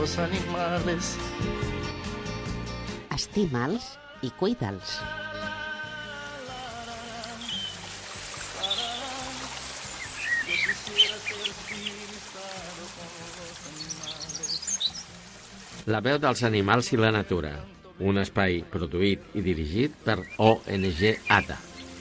los animales. Estima'ls i cuida'ls. La veu dels animals i la natura, un espai produït i dirigit per ONG ATA.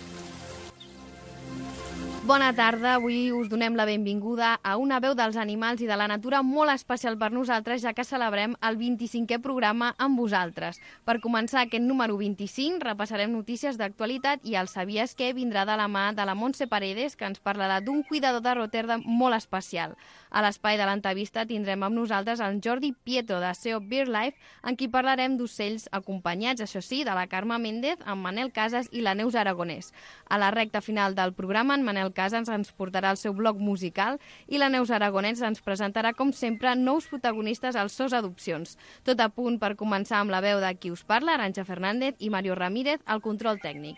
Bona tarda, avui us donem la benvinguda a una veu dels animals i de la natura molt especial per nosaltres, ja que celebrem el 25è programa amb vosaltres. Per començar aquest número 25, repassarem notícies d'actualitat i el Sabies què vindrà de la mà de la Montse Paredes, que ens parlarà d'un cuidador de Rotterdam molt especial. A l'espai de l'entrevista tindrem amb nosaltres el Jordi Pietro de SEO BirdLife, en qui parlarem d'ocells acompanyats, això sí, de la Carme Méndez, en Manel Casas i la Neus Aragonès. A la recta final del programa, en Manel Casas ens portarà el seu blog musical i la Neus Aragonès ens presentarà, com sempre, nous protagonistes als SOS Adopcions. Tot a punt per començar amb la veu de qui us parla, Arantxa Fernández i Mario Ramírez, al control tècnic.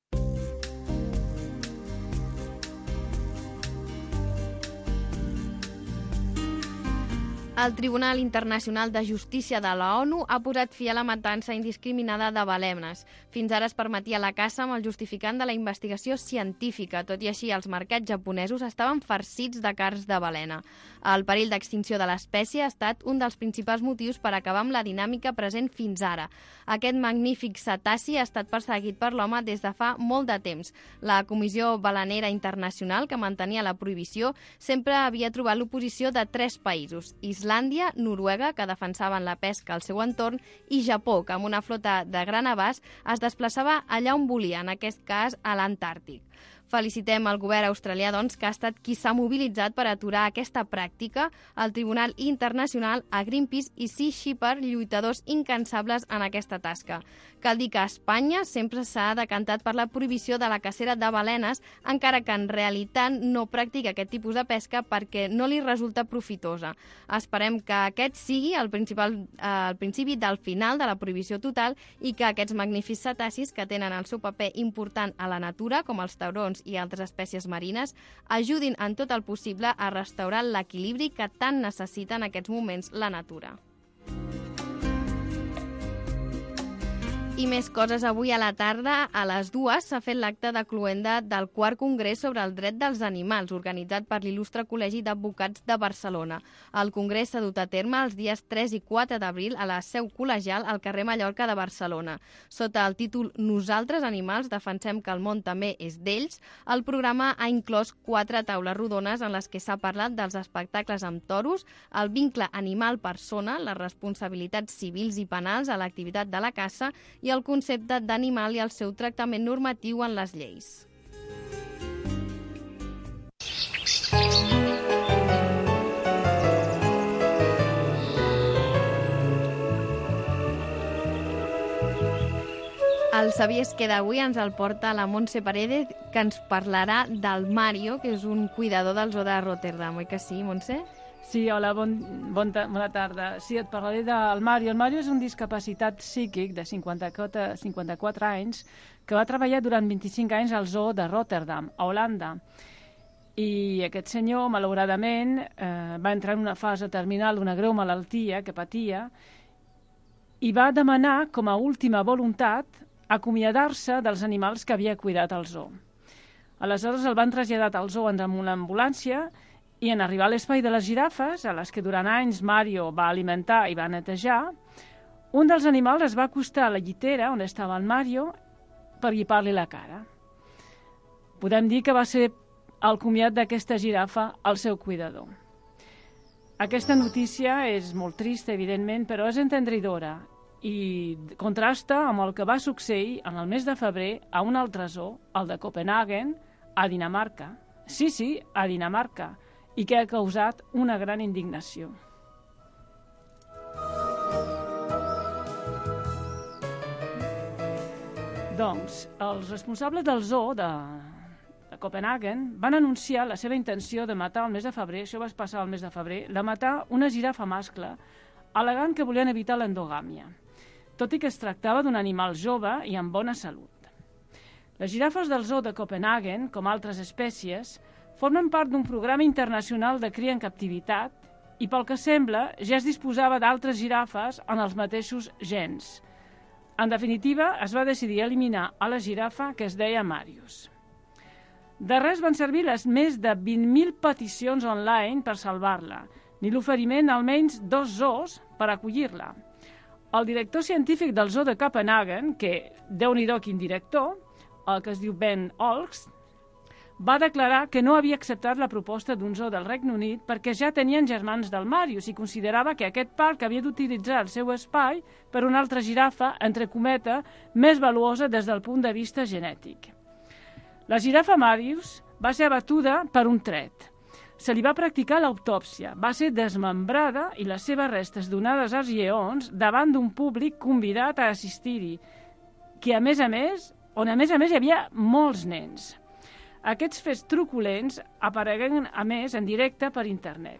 El Tribunal Internacional de Justícia de la ONU ha posat fi a la matança indiscriminada de balenes. Fins ara es permetia la caça amb el justificant de la investigació científica. Tot i així, els mercats japonesos estaven farcits de carns de balena. El perill d'extinció de l'espècie ha estat un dels principals motius per acabar amb la dinàmica present fins ara. Aquest magnífic cetaci ha estat perseguit per l'home des de fa molt de temps. La Comissió Balenera Internacional, que mantenia la prohibició, sempre havia trobat l'oposició de 3 països: Islàndia, Noruega, que defensaven la pesca al seu entorn, i Japó, que amb una flota de gran abast es desplaçava allà on volia, en aquest cas a l'Antàrtic. Felicitem el govern australià, doncs, que ha estat qui s'ha mobilitzat per aturar aquesta pràctica, al Tribunal Internacional, a Greenpeace i Sea Shepherd, lluitadors incansables en aquesta tasca. Cal dir que a Espanya sempre s'ha decantat per la prohibició de la cacera de balenes, encara que en realitat no practica aquest tipus de pesca perquè no li resulta profitosa. Esperem que aquest sigui el principi del final de la prohibició total i que aquests magnífics cetacis, que tenen el seu paper important a la natura, com els taurons i altres espècies marines, ajudin en tot el possible a restaurar l'equilibri que tant necessita en aquests moments la natura. I més coses. Avui a la tarda, a les 2, s'ha fet l'acte de cloenda del 4è Congrés sobre el dret dels animals, organitzat per l'il·lustre Col·legi d'Advocats de Barcelona. El congrés s'ha dut a terme els dies 3 i 4 d'abril a la seu col·legial al carrer Mallorca de Barcelona. Sota el títol Nosaltres animals defensem que el món també és d'ells, el programa ha inclòs 4 taules rodones en les que s'ha parlat dels espectacles amb toros, el vincle animal-persona, les responsabilitats civils i penals a l'activitat de la caça i el concepte d'animal i el seu tractament normatiu en les lleis. El Sabies què d'avui ens el porta la Montse Paredes, que ens parlarà del Mario, que és un cuidador del zoo de Rotterdam, oi que sí, Montse? Sí, hola, bona tarda. Sí, et parlaré del Mario. El Mario és un discapacitat psíquic de 54 anys que va treballar durant 25 anys al zoo de Rotterdam, a Holanda. I aquest senyor, malauradament, va entrar en una fase terminal d'una greu malaltia que patia i va demanar, com a última voluntat, acomiadar-se dels animals que havia cuidat al zoo. Aleshores el van traslladar al zoo amb una ambulància i en arribar a l'espai de les girafes, a les que durant anys Mario va alimentar i va netejar, un dels animals es va acostar a la llitera on estava el Mario per guipar-li la cara. Podem dir que va ser el comiat d'aquesta girafa al seu cuidador. Aquesta notícia és molt trista, evidentment, però és entendridora i contrasta amb el que va succeir en el mes de febrer a un altre zoo, el de Copenhagen, a Dinamarca. Sí, a Dinamarca, i que ha causat una gran indignació. Doncs, els responsables del zoo de Copenhagen van anunciar la seva intenció de matar el mes de febrer, això va passar el mes de febrer, de matar una girafa mascle, al·legant que volien evitar l'endogàmia, tot i que es tractava d'un animal jove i amb bona salut. Les girafes del zoo de Copenhagen, com altres espècies, formen part d'un programa internacional de cria en captivitat i pel que sembla ja es disposava d'altres girafes en els mateixos gens. En definitiva, es va decidir eliminar a la girafa que es deia Marius. De res van servir les més de 20.000 peticions online per salvar-la, ni l'oferiment d'almenys 2 zoos per acollir-la. El director científic del zoo de Copenhagen, que, déu-n'hi-do quin director, el que es diu Ben Olks, va declarar que no havia acceptat la proposta d'un zoo del Regne Unit perquè ja tenien germans del Marius i considerava que aquest parc havia d'utilitzar el seu espai per una altra girafa, entre cometa, més valuosa des del punt de vista genètic. La girafa Marius va ser abatuda per un tret. Se li va practicar l'autòpsia, va ser desmembrada i les seves restes donades als lleons davant d'un públic convidat a assistir-hi, que a més a més hi havia molts nens. Aquests fets truculents apareguen a més en directe per internet.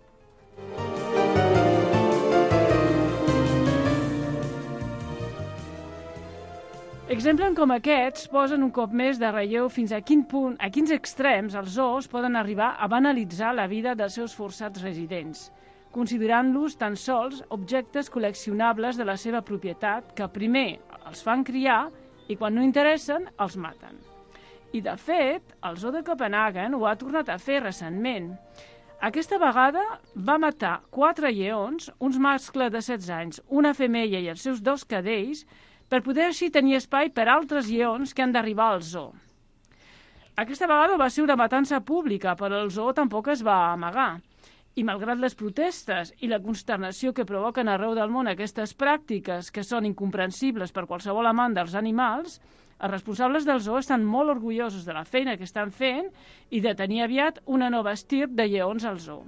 Exemples com aquests posen un cop més de relleu fins a quins extrems els zoos poden arribar a banalitzar la vida dels seus forçats residents, considerant-los tan sols objectes col·leccionables de la seva propietat que primer els fan criar i quan no interessen els maten. I, de fet, el zoo de Copenhagen ho ha tornat a fer recentment. Aquesta vegada va matar 4 lleons, uns mascles de 16 anys, una femella i els seus 2 cadells, per poder així tenir espai per altres lleons que han d'arribar al zoo. Aquesta vegada va ser una matança pública, però el zoo tampoc es va amagar. I malgrat les protestes i la consternació que provoquen arreu del món aquestes pràctiques que són incomprensibles per qualsevol amant dels animals, els responsables del zoo estan molt orgullosos de la feina que estan fent i de tenir aviat una nova estirp de lleons al zoo.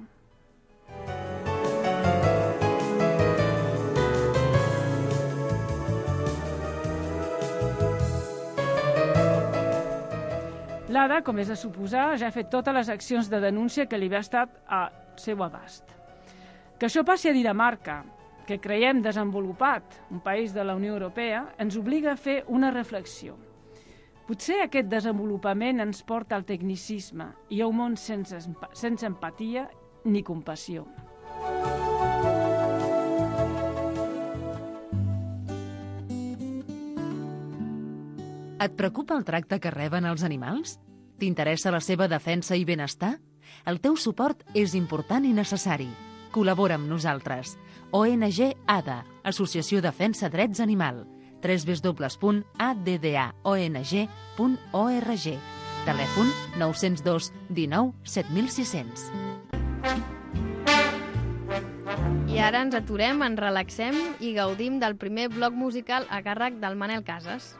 L'Ada, com és de suposar, ja ha fet totes les accions de denúncia que li va estar al seu abast. Que això passi a Dinamarca, que creiem desenvolupat, un país de la Unió Europea, ens obliga a fer una reflexió. Potser aquest desenvolupament ens porta al tecnicisme i a un món sense empatia ni compassió. Et preocupa el tracte que reben els animals? T'interessa la seva defensa i benestar? El teu suport és important i necessari. Col·labora amb nosaltres. ONG ADA, Associació Defensa Drets Animal. www.addaong.org. Telèfon 902 19 7600. I ara ens aturem, ens relaxem i gaudim del primer bloc musical a càrrec del Manel Casas.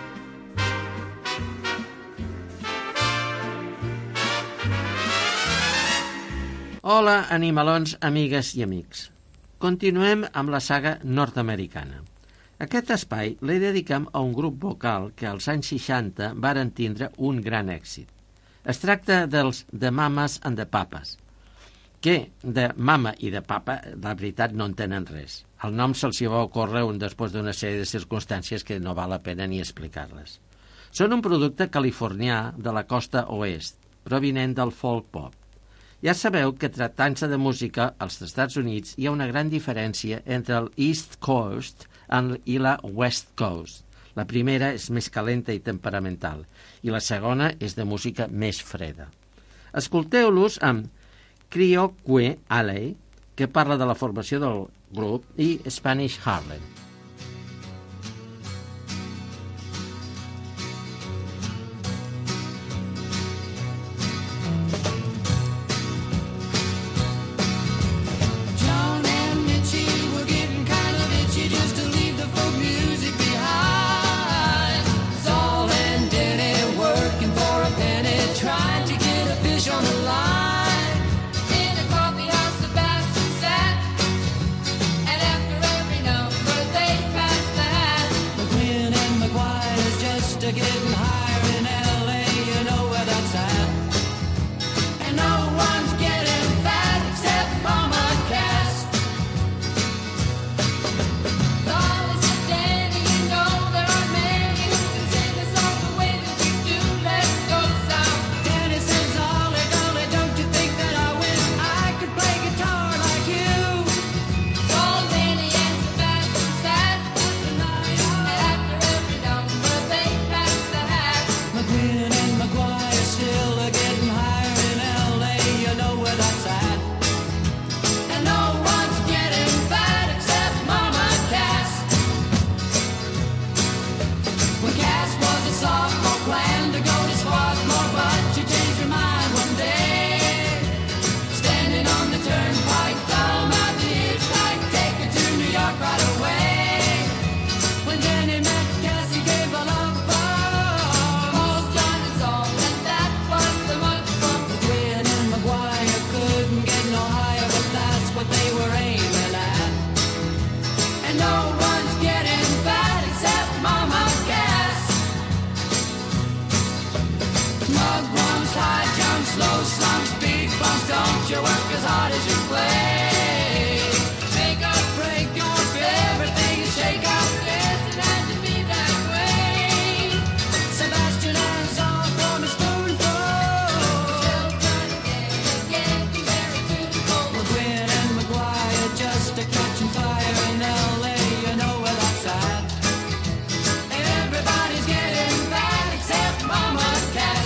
Hola, animalons, amigues i amics. Continuem amb la saga nord-americana. Aquest espai l'he dedicat a un grup vocal que als anys 60 varen tindre un gran èxit. Es tracta dels The Mamas and the Papas, que de mama i de papa, la veritat, no en tenen res. El nom se'ls hi va ocórrer després d'una sèrie de circumstàncies que no val la pena ni explicar-les. Són un producte californià de la costa oest, provinent del folk pop. Ja sabeu que tractant-se de música als Estats Units hi ha una gran diferència entre el East Coast i la West Coast. La primera és més calenta i temperamental i la segona és de música més freda. Escolteu-los amb Creoque Alley, que parla de la formació del grup, i Spanish Harlem. In a coffee house, Sebastian sat, and after every number, they as hard as you play. Make up, break your everything is shake up. Yes, it had to be that way. Sebastian and song from a spoonful. Still trying to get you married to the cold. McGuinn and Maguire just a catching fire in L.A. You know where that's at. Everybody's getting fat except Mama Cass.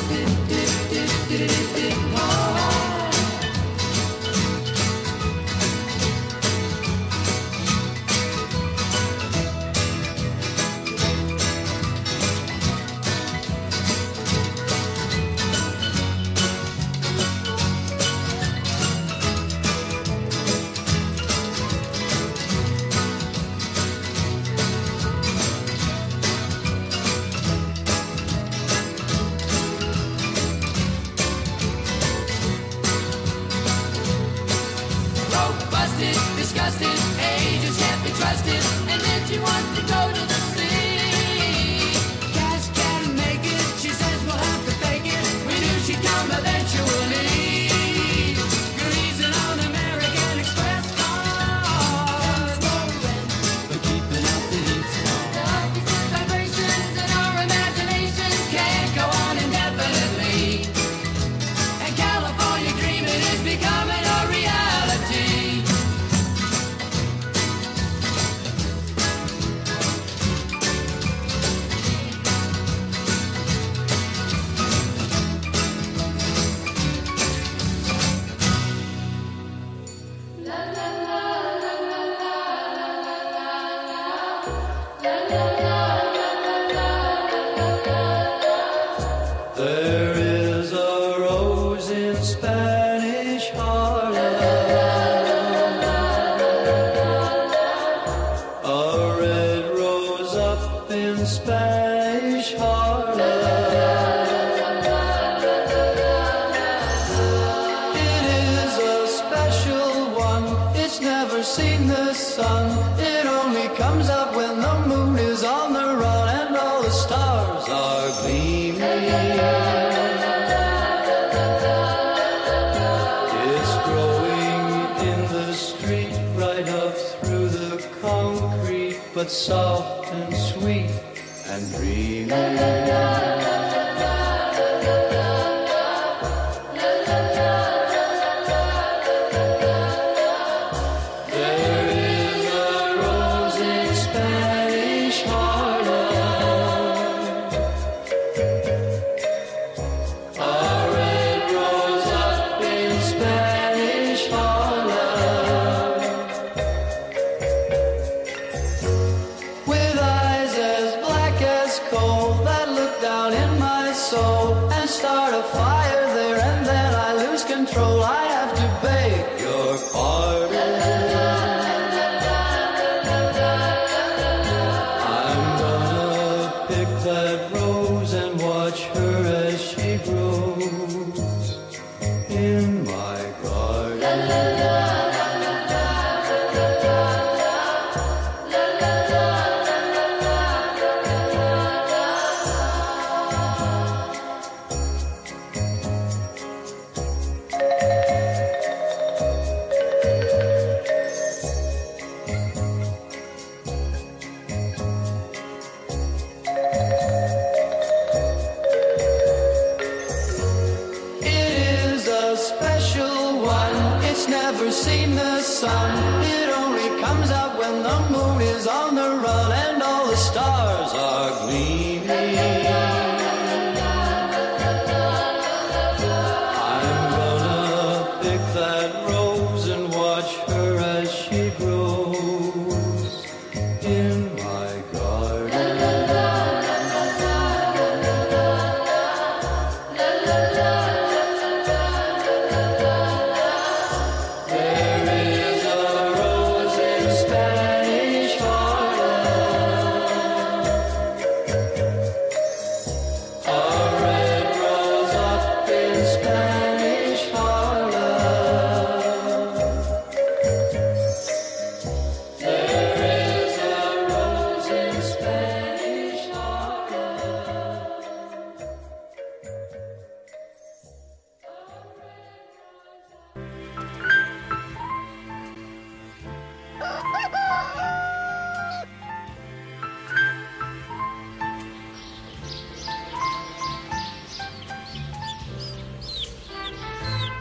Disgusted, agents can't be trusted, and then she wants to go to the sea. Cass can't make it, she says we'll have to fake it. We knew she'd come eventually. Greasing on American Express cars, but keeping up the heat. The vibrations in our imaginations can't go on indefinitely. And California dreaming is becoming a reality. There is a rose in Spanish Harlem, a red rose up in Spanish Harlem. It is a special one, it's never seen the sun. It only comes up when the moon is on the run and all the stars are gleaming. It's growing in the street right up through the concrete, but soft and sweet and dreamy. Start a fire there and then I lose control. I have to beg your pardon. I'm gonna pick that rose and watch her as she grows in my garden. Never seen the sun. It only comes out when the moon is on the run and all the stars are gleaming. I'm gonna pick that rose and watch her as she grows in my garden.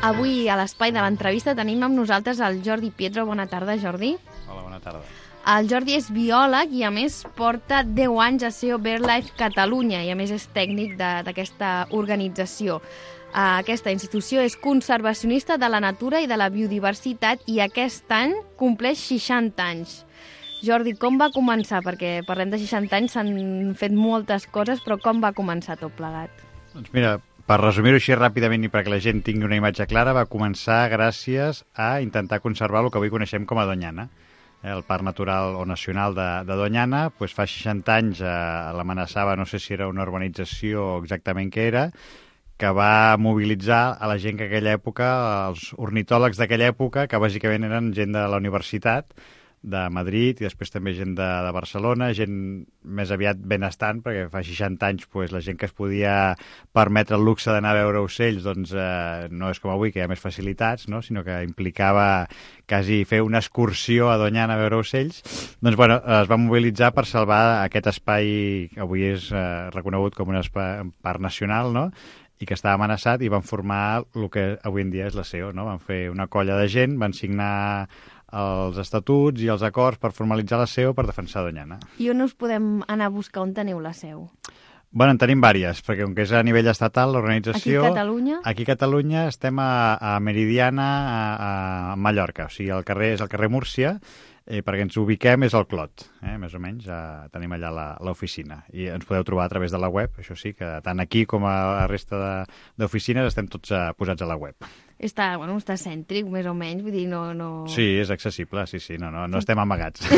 Avui a l'espai de l'entrevista tenim amb nosaltres el Jordi Pietro. Bona tarda, Jordi. Hola, bona tarda. El Jordi és biòleg i a més porta 10 anys a SEO BirdLife Catalunya i a més és tècnic d'aquesta organització. Aquesta institució és conservacionista de la natura i de la biodiversitat i aquest any compleix 60 anys. Jordi, com va començar? Perquè parlem de 60 anys, s'han fet moltes coses, però com va començar tot plegat? Doncs mira, per resumir-ho així ràpidament i perquè la gent tingui una imatge clara, va començar gràcies a intentar conservar el que avui coneixem com a Doñana. El Parc Natural o Nacional de Doñana, doncs fa 60 anys l'amenaçava, no sé si era una urbanització o exactament què era, que va mobilitzar a la gent que aquella època, els ornitòlegs d'aquella època, que bàsicament eren gent de la universitat, de Madrid i després també gent de Barcelona, gent més aviat benestant, perquè fa 60 anys pues, la gent que es podia permetre el luxe d'anar a veure ocells doncs, no és com avui, que hi ha més facilitats, no? Sinó que implicava quasi fer una excursió a Doñana a veure ocells. Doncs bueno, es va mobilitzar per salvar aquest espai que avui és reconegut com un parc nacional, no? I que estava amenaçat i van formar el que avui en dia és la SEO, no? Van fer una colla de gent, van signar els estatuts i els acords per formalitzar la SEO per defensar Doñana. I on us podem anar a buscar on teniu la seu? Bueno, en tenim vàries, perquè com que és a nivell estatal, l'organització... Aquí a Catalunya? Aquí a Catalunya estem a Meridiana, a Mallorca, o sigui, el carrer és el carrer Múrcia, perquè ens ubiquem és al Clot, més o menys, tenim allà l'oficina. I ens podeu trobar a través de la web, això sí, que tant aquí com a la resta d'oficines estem tots posats a la web. Està cèntric, més o menys, vull dir, no... Sí, és accessible, sí, no estem amagats.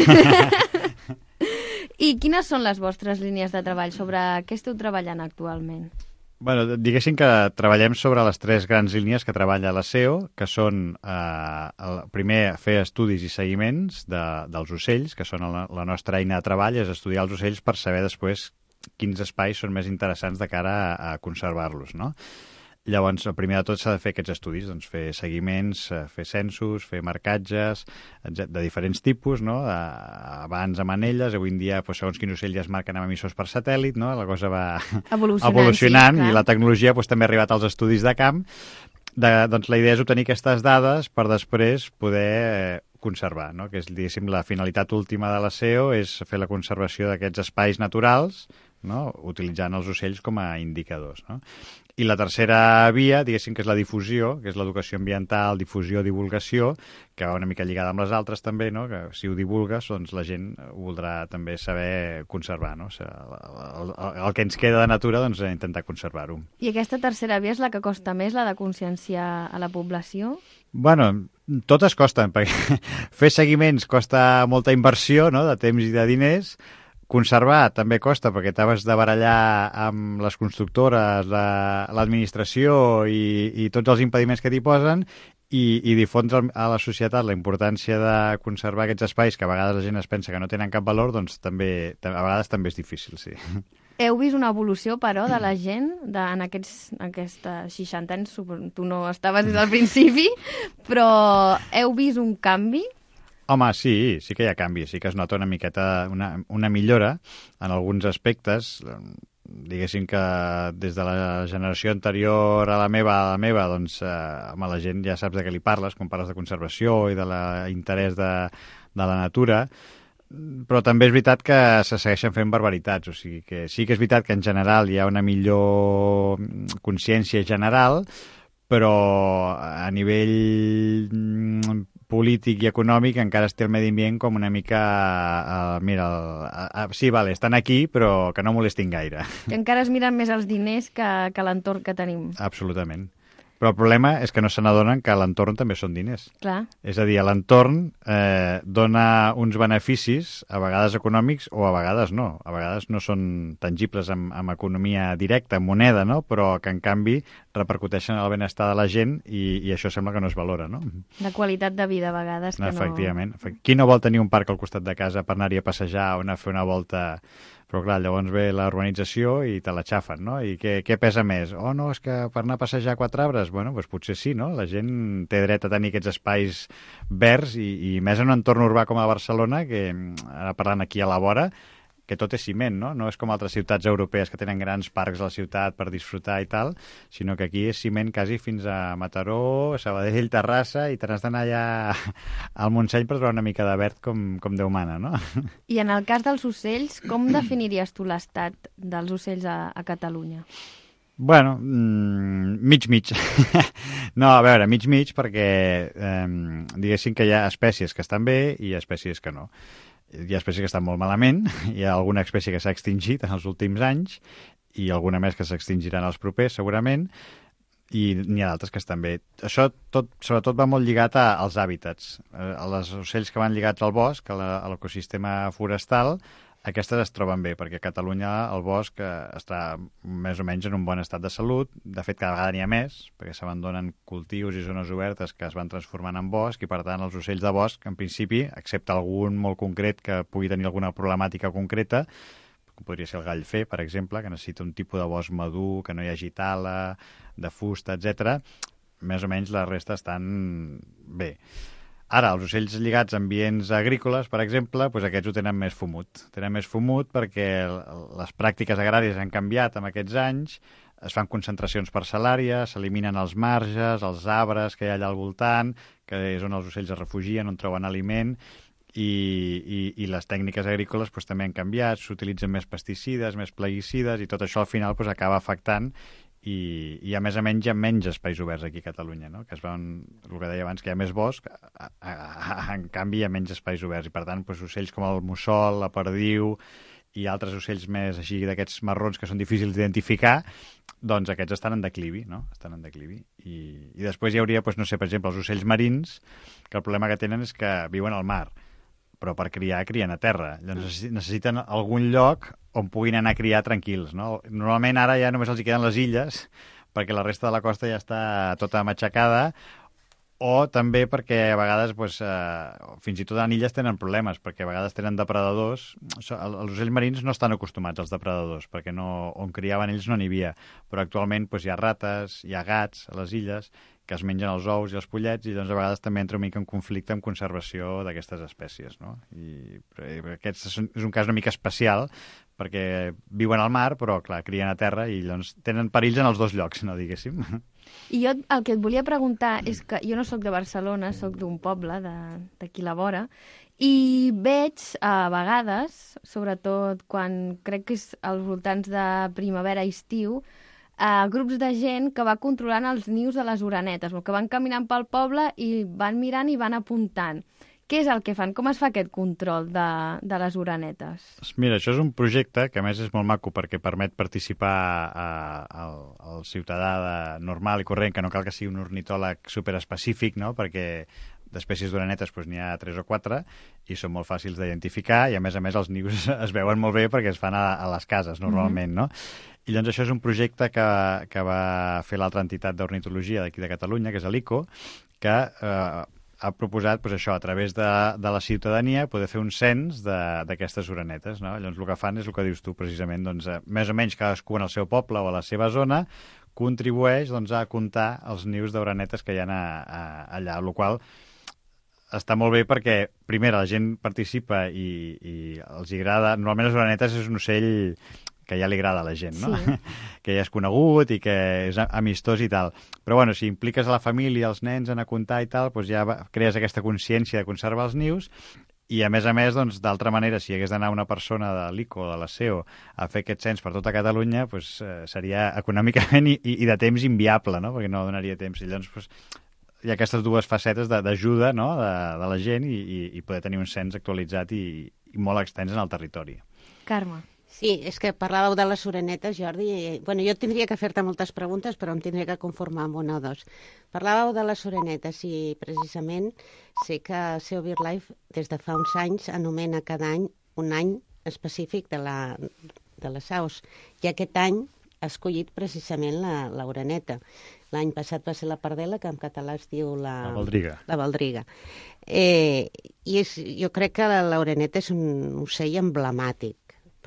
I quines són les vostres línies de treball? Sobre què esteu treballant actualment? Bueno, diguéssim que treballem sobre les 3 grans línies que treballa la SEO, que són, primer, fer estudis i seguiments dels ocells, que són la nostra eina de treball, és estudiar els ocells per saber després quins espais són més interessants de cara a conservar-los, no? Llavors, el primer de tot s'ha de fer aquests estudis, doncs fer seguiments, fer censos, fer marcatges de diferents tipus, no? Abans amb anelles, avui en dia, doncs, segons quins ocells ja es marquen amb emissors per satèl·lit, no? La cosa va evolucionant sí, i la tecnologia doncs, també ha arribat als estudis de camp. Doncs la idea és obtenir aquestes dades per després poder conservar, no? Que és, diguéssim, la finalitat última de la SEO és fer la conservació d'aquests espais naturals, no? Utilitzant els ocells com a indicadors, no? I la tercera via, diguéssim, que és la difusió, que és l'educació ambiental, difusió, divulgació, que va una mica lligada amb les altres també, no? Que si ho divulgues, doncs la gent ho voldrà també saber conservar, no? O sigui, el que ens queda de natura, doncs intentar conservar-ho. I aquesta tercera via és la que costa més, la de conscienciar a la població? Bueno, totes costen, perquè fer seguiments costa molta inversió, no?, de temps i de diners. Conservar també costa, perquè t'haves de barallar amb les constructores, l'administració i tots els impediments que t'hi posen, i difondre a la societat la importància de conservar aquests espais que a vegades la gent es pensa que no tenen cap valor, doncs també a vegades també és difícil, sí. Heu vist una evolució, però, de la gent en aquests 60 anys? Tu no estaves des del principi, però heu vist un canvi? Home, sí que hi ha canvi, sí que es nota una miqueta, una millora en alguns aspectes. Diguéssim que des de la generació anterior a la meva, doncs, home, la gent ja saps de què li parles, quan parles de conservació i de l'interès de la natura, però també és veritat que se segueixen fent barbaritats, o sigui que sí que és veritat que en general hi ha una millor consciència general, però a nivell polític i econòmic encara es té el medi ambient com una mica... sí, vale, estan aquí, però que no molestin gaire. Que encara es miren més els diners que l'entorn que tenim. Absolutament. Però el problema és que no se n'adonen que l'entorn també són diners. Clar. És a dir, l'entorn dona uns beneficis, a vegades econòmics o a vegades no. A vegades no són tangibles amb economia directa, amb moneda, no? Però que en canvi repercuteixen en el benestar de la gent i això sembla que no es valora, no? La qualitat de vida, a vegades, que Efectivament. Qui no vol tenir un parc al costat de casa per anar-hi a passejar o anar a fer una volta... Però clar, llavors ve la urbanització i te la xafen, no? I què pesa més? Oh, no, és que per anar a passejar 4 arbres, bueno, doncs potser sí, no? La gent té dret a tenir aquests espais verds i més en un entorn urbà com a Barcelona, que ara parlant aquí a la vora, que tot és ciment, no? No és com altres ciutats europees que tenen grans parcs a la ciutat per disfrutar i tal, sinó que aquí és ciment quasi fins a Mataró, Sabadell, Terrassa, i te n'has d'anar allà al Montseny per trobar una mica de verd com Déu mana, no? I en el cas dels ocells, com definiries tu l'estat dels ocells a Catalunya? Bueno, mig. No, a veure, mig perquè diguéssim que hi ha espècies que estan bé i hi ha espècies que no. Hi ha espècies que estan molt malament, hi ha alguna espècie que s'ha extingit en els últims anys i alguna més que s'extingiran els propers, segurament, i n'hi ha d'altres que estan bé. Això sobretot va molt lligat als hàbitats. Els ocells que van lligats al bosc, a l'ecosistema forestal, aquestes es troben bé, perquè a Catalunya el bosc està més o menys en un bon estat de salut. De fet, cada vegada n'hi ha més, perquè s'abandonen cultius i zones obertes que es van transformant en bosc, i per tant els ocells de bosc, en principi, excepte algun molt concret que pugui tenir alguna problemàtica concreta, com podria ser el gallfer, per exemple, que necessita un tipus de bosc madur, que no hi hagi tala, de fusta, etc. Més o menys la resta estan bé. Ara, els ocells lligats a ambients agrícoles, per exemple, doncs aquests ho tenen més fumut. Tenen més fumut perquè les pràctiques agràries han canviat en aquests anys, es fan concentracions parcel·làries, s'eliminen els marges, els arbres que hi ha allà al voltant, que és on els ocells es refugien, on troben aliment, i les tècniques agrícoles doncs, també han canviat, s'utilitzen més pesticides, més plaguicides, i tot això al final doncs, acaba afectant i a més hi ha menys espais oberts aquí a Catalunya, no? Que el que deia abans, que hi ha més bosc, en canvi hi ha menys espais oberts, i per tant doncs, ocells com el mussol, la perdiu i altres ocells més així d'aquests marrons que són difícils d'identificar, doncs aquests estan en declivi, no? Estan en declivi. I després hi hauria, doncs, no sé, per exemple, els ocells marins, que el problema que tenen és que viuen al mar, però per criar, crien a terra. Llavors necessiten algun lloc on puguin anar a criar tranquils, no? Normalment ara ja només els hi queden les illes, perquè la resta de la costa ja està tota matxacada, o també perquè a vegades, doncs, fins i tot en illes tenen problemes, perquè a vegades tenen depredadors. Els ocells marins no estan acostumats als depredadors, perquè on criaven ells no n'hi havia, però actualment doncs, hi ha rates, hi ha gats a les illes, que es mengen els ous i els pollets, i doncs a vegades també entra una mica en conflicte amb conservació d'aquestes espècies, no? I aquest és un cas una mica especial, perquè viuen al mar, però, clar, crien a terra i doncs tenen perills en els dos llocs, no, diguéssim. I jo el que et volia preguntar és que jo no sóc de Barcelona, sóc d'un poble d'aquí a la vora, i veig a vegades, sobretot quan crec que és als voltants de primavera-estiu, grups de gent que va controlant els nius de les orenetes, que van caminant pel poble i van mirant i van apuntant. Què és el que fan? Com es fa aquest control de les orenetes? Mira, això és un projecte que a més és molt maco perquè permet participar al ciutadà normal i corrent, que no cal que sigui un ornitòleg superespecífic, no? Perquè d'espècies d'orenetes doncs, n'hi ha 3 o 4 i són molt fàcils d'identificar, i a més els nius es veuen molt bé perquè es fan a les cases normalment, no? I llavors això és un projecte que va fer l'altra entitat d'ornitologia d'aquí de Catalunya, que és l'ICO, que ha proposat doncs, això, a través de la ciutadania, poder fer un cens d'aquestes orenetes, no? Llavors el que fan és el que dius tu, precisament, doncs, més o menys cadascú en el seu poble o a la seva zona contribueix doncs, a comptar els nius d'orenetes que hi ha allà, el qual està molt bé perquè, primer, la gent participa i els agrada. Normalment les orenetes és un ocell que ja li agrada a la gent, no? Sí. Que ja és conegut i que és amistós i tal. Però, bueno, si impliques a la família, els nens, en a comptar i tal, doncs ja crees aquesta consciència de conservar els nius, i a més, doncs, d'altra manera, si hagués d'anar una persona de l'ICO o de la SEO a fer aquest cens per tota Catalunya, doncs seria econòmicament i de temps inviable, no? Perquè no donaria temps. I llavors, doncs, hi ha aquestes dues facetes d'ajuda, no? de la gent i poder tenir un cens actualitzat i molt extens en el territori. Carme. Sí, és que parlàveu de les orenetes, Jordi. Bueno, jo tindria que fer-te moltes preguntes, però em tindria que conformar amb una o dos. Parlàveu de les orenetes i, precisament, sé que SEO BirdLife, des de fa uns anys, anomena cada any un any específic de les aus. I aquest any ha escollit precisament l'oreneta. L'any passat va ser la pardela, que en català es diu la baldriga. La baldriga. Jo crec que l'oreneta és un ocell emblemàtic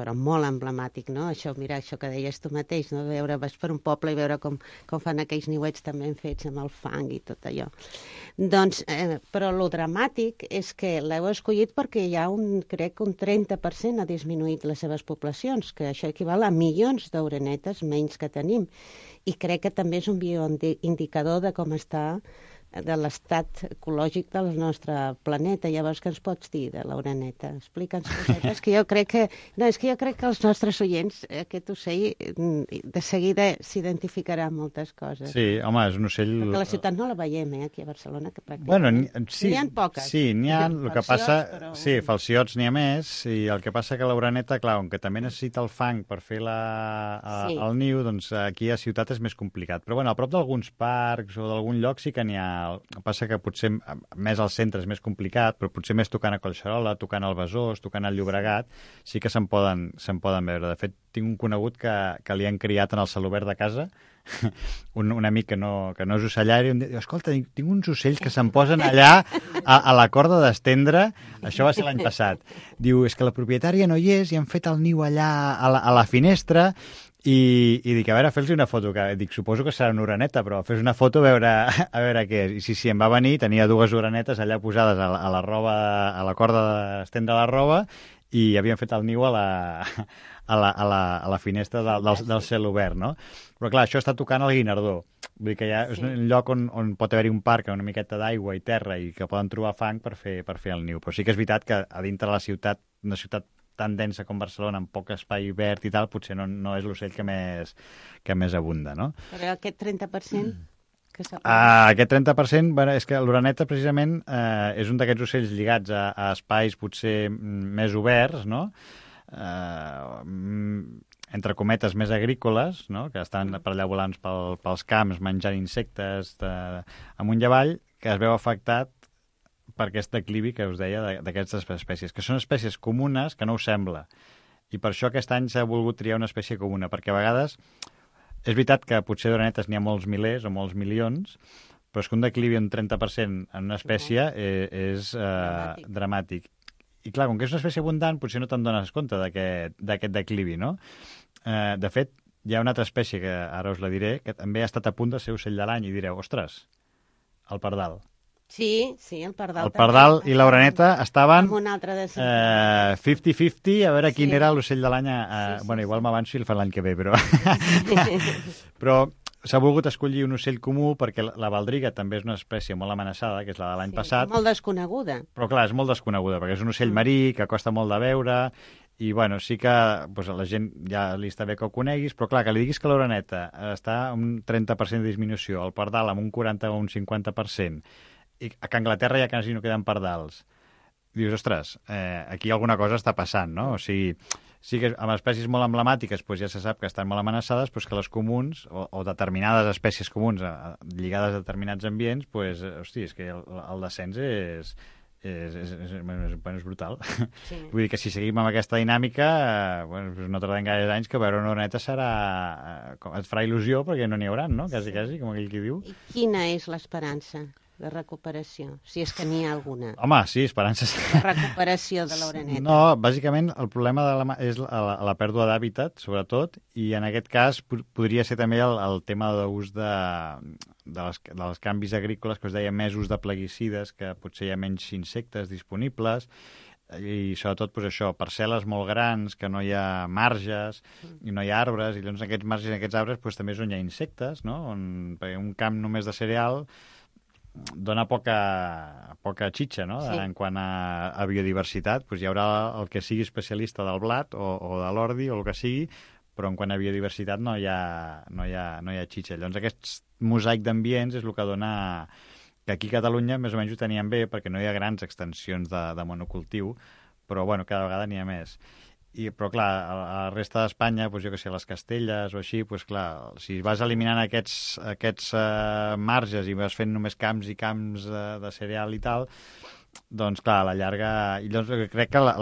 però molt emblemàtic, no? Això, mira, això que deies tu mateix, no? Veure, vas per un poble i veure com fan aquells niuets també ben fets amb el fang i tot allò. Doncs, però lo dramàtic és que l'heu escollit perquè hi ha crec que un 30% ha disminuït les seves poblacions, que això equival a milions d'orenetes menys que tenim. I crec que també és un bioindicador de com està de l'estat ecològic del nostre planeta. Llavors, què ens pots dir de l'oreneta? Explica'ns cosetes, que jo crec que... No, és que jo crec que els nostres oients, aquest ocell, de seguida s'identificarà amb moltes coses. Sí, home, és un ocell... Perquè a la ciutat no la veiem, aquí a Barcelona, que pràcticament... Bueno, sí, n'hi ha poques. Sí, n'hi ha, el que passa... Però... Sí, falciots n'hi ha més, i el que passa que l'oreneta, clar, que també necessita el fang per fer el niu, doncs aquí a ciutat és més complicat. Però bueno, a prop d'alguns parcs o d'algun lloc sí que n'hi ha. El que passa que potser més al centre és més complicat, però potser més tocant a Collserola, tocant al Besòs, tocant al Llobregat, sí que se'n poden veure. De fet, tinc un conegut que li han criat en el celobert de casa, un amic que no és ocellari, i em diu, escolta, tinc uns ocells que se'n posen allà a la corda d'estendre, això va ser l'any passat. Diu, és que la propietària no hi és i han fet el niu allà a la finestra. I dic, a veure, fes-li una foto, que dic, suposo que serà una oreneta, però fes una foto a veure què és. I sí, em va venir, tenia 2 orenetes allà posades a la roba, a la corda d'estendre la roba, i havien fet el niu a la finestra del cel obert, no? Però clar, això està tocant el Guinardó. Vull dir que és un lloc on pot haver-hi un parc, una miqueta d'aigua i terra, i que poden trobar fang per fer el niu. Però sí que és veritat que a dintre de la ciutat, una ciutat tan densa com Barcelona, amb poc espai verd i tal, potser no és l'ocell que més abunda, no? Però aquest 30%... Aquest 30%, bueno, és que l'oreneta precisament és un d'aquests ocells lligats a espais potser més oberts, no? Entre cometes més agrícoles, no? Que estan per allà volant pels camps menjant insectes amunt i avall, que es veu afectat per aquest declivi que us deia d'aquestes espècies, que són espècies comunes que no us sembla. I per això aquest any s'ha volgut triar una espècie comuna, perquè a vegades és veritat que potser d'orenetes n'hi ha molts milers o molts milions, però és que un declivi un 30% en una espècie és dramàtic. I clar, com que és una espècie abundant, potser no te'n dones compte d'aquest declivi, no? De fet, hi ha una altra espècie, que ara us la diré, que també ha estat a punt de ser ocell de l'any, i direu, ostres, el pardal. Sí, el pardal. El pardal i l'oreneta estaven 50-50, a veure quin era l'ocell de l'any. Bueno, igual m'avanço i el fan l'any que ve, però... Però s'ha volgut escollir un ocell comú perquè la baldriga també és una espècie molt amenaçada, que és la de l'any passat. Molt desconeguda. Però clar, és molt desconeguda, perquè és un ocell marí que costa molt de veure, i bueno, sí que doncs, a la gent ja li està bé que ho coneguis, però clar, que li diguis que l'oreneta està amb un 30% de disminució, el pardal amb un 40 o un 50%, i que a Anglaterra ja quasi no queden pardals. Dius, ostres, aquí alguna cosa està passant, no? O sigui, sí que amb espècies molt emblemàtiques doncs ja se sap que estan molt amenaçades, però que les comuns, o determinades espècies comuns lligades a determinats ambients, doncs, hosti, és que el descens és brutal. Sí. Vull dir que si seguim amb aquesta dinàmica, no tardem gaire anys que veure una oreneta et farà il·lusió perquè no n'hi haurà, no? Quasi, com aquell qui diu. I quina és l'esperança de recuperació, si és que n'hi ha alguna? Home, sí, esperances. La recuperació de l'oreneta. No, bàsicament el problema és la pèrdua d'hàbitat, sobretot, i en aquest cas podria ser també el tema d'ús dels canvis agrícoles, que us deia, més ús de plaguicides, que potser hi ha menys insectes disponibles, i sobretot doncs, això, parcel·les molt grans, que no hi ha marges i no hi ha arbres, i llavors aquests marges i aquests arbres doncs, també és on hi ha insectes, no? Perquè un camp només de cereal dona poca xitxa, no? Sí. En quant a biodiversitat, doncs hi haurà el que sigui especialista del blat o de l'ordi o el que sigui, però en quant a biodiversitat no hi ha xitxa. Llavors aquest mosaic d'ambients és el que dona que aquí a Catalunya més o menys ho teníem bé perquè no hi ha grans extensions de monocultiu, però bueno, cada vegada n'hi ha més. Però clar, a la resta d'Espanya, doncs jo que sé, les Castelles o així, doncs clar, si vas eliminant aquests marges i vas fent només camps i camps de cereal i tal, doncs clar, a la llarga... I llavors crec que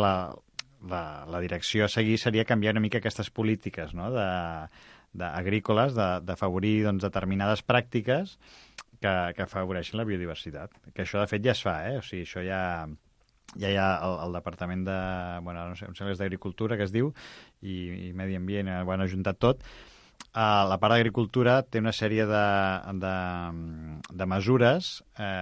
la direcció a seguir seria canviar una mica aquestes polítiques, no?, agrícoles, d'afavorir doncs, determinades pràctiques que afavoreixen la biodiversitat. Que això, de fet, ja es fa, O sigui, això ja ja hi ha el departament de... Bueno, no sé, em sembla que és d'Agricultura, que es diu, i Medi Ambient, ho han ajuntat tot. La part d'Agricultura té una sèrie de mesures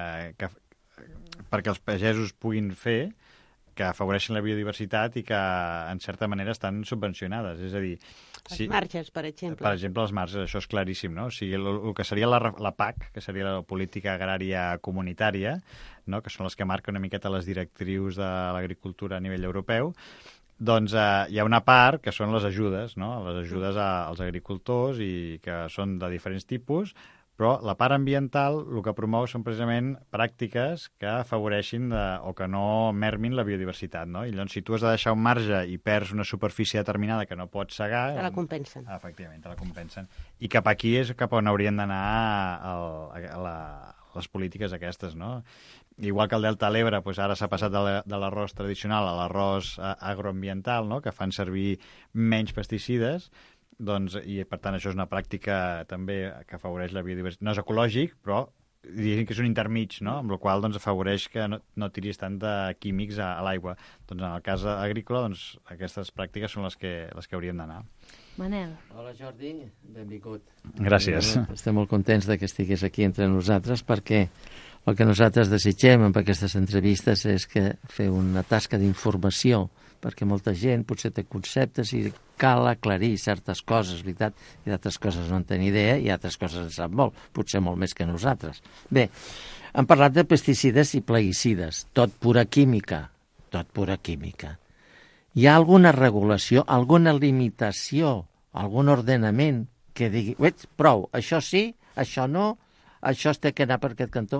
perquè els pagesos puguin fer, que afavoreixen la biodiversitat i que, en certa manera, estan subvencionades. És a dir... Els marges, per exemple. Per exemple, els marges, això és claríssim, no? O sigui, el que seria la PAC, que seria la Política Agrària Comunitària, no? Que són les que marquen una miqueta les directrius de l'agricultura a nivell europeu, doncs hi ha una part que són les ajudes, no? Les ajudes als agricultors i que són de diferents tipus, però la part ambiental el que promou són precisament pràctiques que afavoreixin o que no mermin la biodiversitat, no? I llavors, si tu has de deixar un marge i perds una superfície determinada que no pots segar... Te la compensen. Efectivament, te la compensen. I cap aquí és cap on haurien d'anar les polítiques aquestes, no? Igual que el Delta de l'Ebre, doncs ara s'ha passat de l'arròs tradicional a l'arròs agroambiental, no? Que fan servir menys pesticides, doncs, i per tant això és una pràctica també que afavoreix la biodiversitat. No és ecològic, però diguem que és un intermig, no? Amb la qual cosa afavoreix que no tiris tant de químics a l'aigua. Doncs en el cas agrícola, doncs, aquestes pràctiques són les que haurien d'anar. Manel. Hola Jordi, benvingut. Gràcies. Estem molt contents de que estigués aquí entre nosaltres perquè el que nosaltres desitgem amb aquestes entrevistes és que fer una tasca d'informació perquè molta gent potser té conceptes i cal aclarir certes coses, veritat, i d'altres coses no en té ni idea i altres coses en sap molt, potser molt més que nosaltres. Bé, hem parlat de pesticides i plaguicides, tot pura química, tot pura química. Hi ha alguna regulació, alguna limitació, algun ordenament que digui, veig, prou, això sí, això no, això es té que anar per aquest cantó?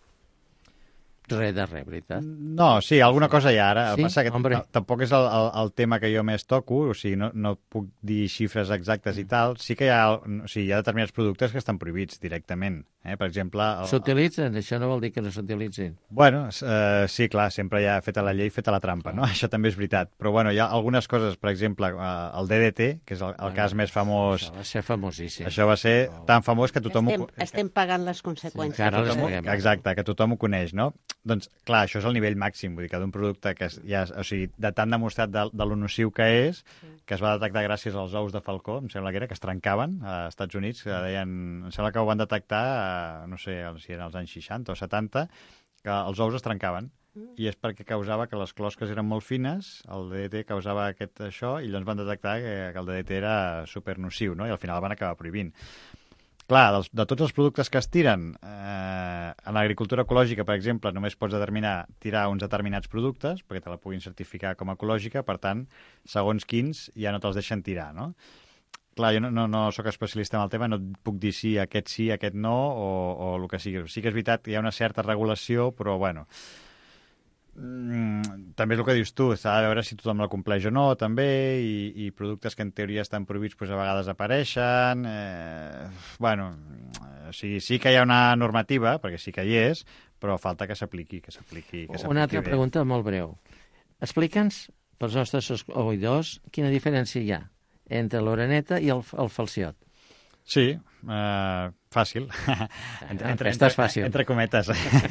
Res de res, veritat? No, sí, alguna cosa hi ha ara. Sí? El passa que Hombre. tampoc és el tema que jo més toco, o sigui, no puc dir xifres exactes i tal. Sí que hi ha determinats productes que estan prohibits directament. Per exemple... S'utilitzen? Això no vol dir que no s'utilitzin. Bueno, sí, clar, sempre hi ha feta la llei, feta la trampa, no? Això també és veritat. Però, bueno, hi ha algunes coses, per exemple, el DDT, que és el cas més famós... Això va ser famosíssim. Això va ser tan famós que tothom... Estem pagant les conseqüències. Sí, encara les paguem. Exacte, que tothom ho coneix, no? Doncs, clar, això és el nivell màxim, vull dir que d'un producte que ja, o sigui, de tant demostrat de lo nociu que és, que es va detectar gràcies als ous de falcó, em sembla que era, que es trencaven als Estats Units, que deien, em sembla que ho van detectar, no sé si eren els anys 60 o 70, que els ous es trencaven. I és perquè causava que les closques eren molt fines, el DDT causava això, i llavors van detectar que el DDT era supernociu, no? I al final van acabar prohibint. Clar, de tots els productes que es tiren, en l'agricultura ecològica, per exemple, només pots tirar uns determinats productes perquè te la puguin certificar com a ecològica, per tant, segons quins ja no te'ls deixen tirar, no? Clar, jo no sóc especialista en el tema, no et puc dir sí, aquest no, o el que sigui. Sí que és veritat que hi ha una certa regulació, però, bueno... també és el que dius tu, s'ha de veure si tothom la compleix o no, també, i productes que en teoria estan prohibits doncs a vegades apareixen. Bueno, o sigui, sí que hi ha una normativa, perquè sí que hi és, però falta que s'apliqui, Una altra bé. pregunta molt breu. Explica'ns, pels nostres oïdors, quina diferència hi ha entre l'oreneta i el falciot. Sí, fàcil. Aquesta és fàcil. Entre cometes.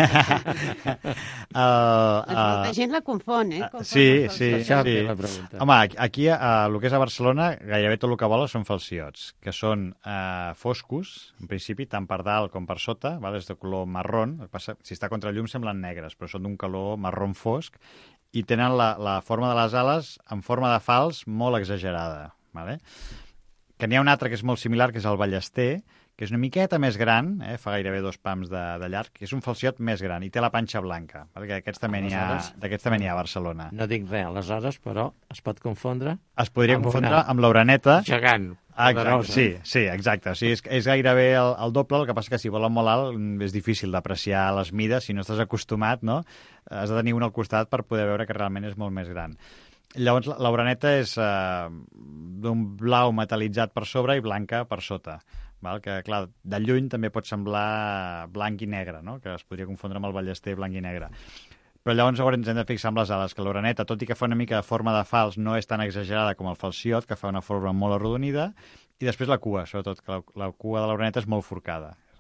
Molta gent la confon, Sí. La pregunta. Home, aquí, el que és a Barcelona, gairebé tot el que vola són falciots, que són foscos, en principi, tant per dalt com per sota, és de color marrón. Si està contra el llum semblen negres, però són d'un color marrón fosc, i tenen la forma de les ales en forma de fals molt exagerada. Vale? Que n'hi ha un altre que és molt similar, que és el ballester, que és una miqueta més gran, fa gairebé 2 pams de llarg, que és un falciot més gran, i té la panxa blanca, perquè d'aquests també n'hi ha a Barcelona. No dic res, aleshores, però es pot confondre... Es podria confondre amb l'oreneta. Gegant. Exacte, sí, exacte. O sigui, és gairebé el doble, el que passa que si volen molt alt és difícil d'apreciar les mides, si no estàs acostumat, no? Has de tenir un al costat per poder veure que realment és molt més gran. Llavors, l'oreneta és d'un blau metal·litzat per sobre i blanca per sota. Val? Que, clar, de lluny també pot semblar blanc i negre, no? Que es podria confondre amb el ballester blanc i negre. Però llavors ens hem de fixar amb les ales, que l'oreneta, tot i que fa una mica de forma de fals, no és tan exagerada com el falciot, que fa una forma molt arrodonida, i després la cua, sobretot, que la cua de l'oreneta és molt forcada.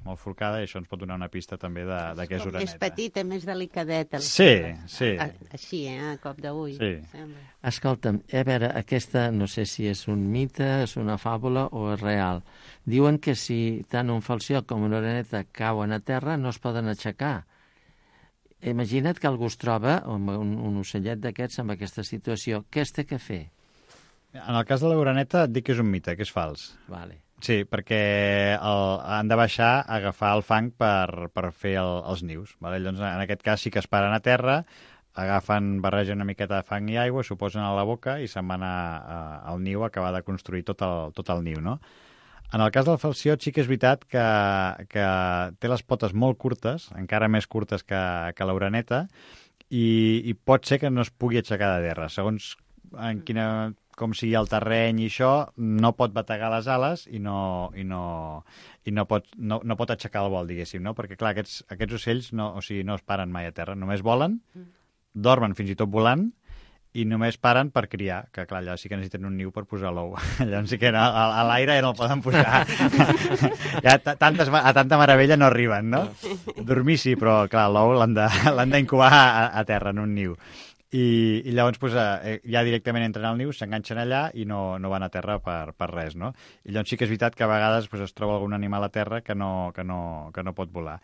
molt forcada, i això ens pot donar una pista també de què és Com oreneta. més petita, més delicadet. Sí. Així, a cop d'ull. Sí. Sembla. Escolta'm, a veure, aquesta no sé si és un mite, és una fàbula o és real. Diuen que si tant un falció com una oreneta cauen a terra no es poden aixecar. Imagina't que algú es troba amb un ocellet d'aquests amb aquesta situació. Què es té que fer? En el cas de l'oreneta et dic que és un mite, que és fals. Vale. Sí, perquè han de baixar a agafar el fang per fer els nius. Vale? Llavors, en aquest cas sí que es paren a terra, agafen, barregen una miqueta de fang i aigua, s'ho posen a la boca i se'n van al niu a acabar de construir tot el niu, no? En el cas del falciot sí que és veritat que té les potes molt curtes, encara més curtes que l'oreneta, i pot ser que no es pugui aixecar de terra. Segons com sigui el terreny i això, no pot bategar les ales i no pot aixecar el vol, diguéssim, no? Perquè, clar, aquests ocells no es paren mai a terra, només volen, dormen fins i tot volant, i només paren per criar, que clar, allà sí que necessiten un niu per posar l'ou. Llavors sí que a l'aire ja no el poden posar. Ja a tanta meravella no arriben, no? Dormir sí, però clar, l'ou l'han d'incubar a terra, en un niu. I llavors ja directament entren al niu, s'enganxen allà i no van a terra per res, no? I llavors sí que és veritat que a vegades es troba algun animal a terra que no pot volar.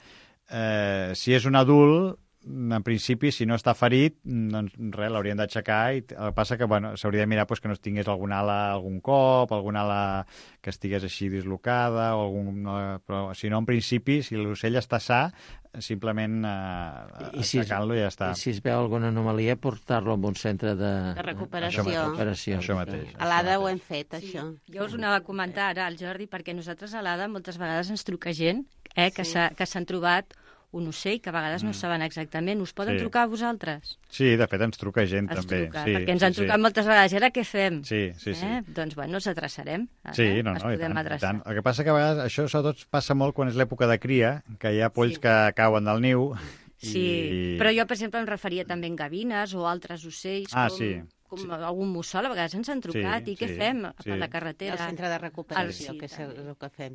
Si és un adult, en principi, si no està ferit, doncs res, l'haurien d'aixecar, i el que passa que s'hauria de mirar que no es tingués alguna ala algun cop, alguna ala que estigués així dislocada, però si no, en principi, si l'ocell està sa, simplement aixecant-lo i ja està. I si es veu alguna anomalia, portar-lo a un centre de recuperació. Això mateix. A l'Ada ho hem fet, això. Jo us ho anava a comentar ara al Jordi, perquè nosaltres a l'Ada moltes vegades ens truca gent que s'han trobat un ocell que a vegades no saben exactament. Us poden trucar a vosaltres? Sí, de fet ens truca gent també. Perquè ens han trucat moltes vegades. I ara què fem? Sí. Doncs ens adreçarem. Sí, ens podem adreçar. El que passa que a vegades això sobretot passa molt quan és l'època de cria, que hi ha polls que cauen del niu. Sí, però jo, per exemple, em referia també a gavines o altres ocells com algun mussol. A vegades ens han trucat. I què fem? Per la carretera. El centre de recuperació, que és el que fem.